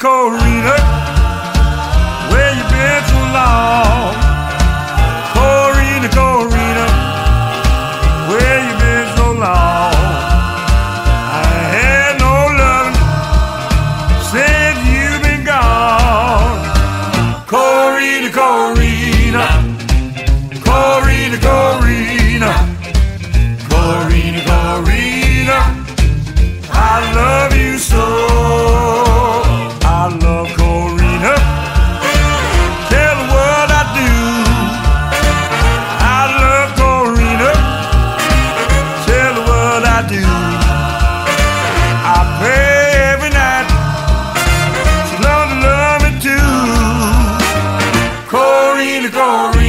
Corina, where you been so long? Corina, Corina, where you been so long? I had no loving since you been gone. Corina, Corina, Corina, Corina, Corina, Corina, I love you so. I love Corina. Tell her what I do. I love Corina. Tell her what I do. I pray every night. She loves to love me too. Corina, Corina.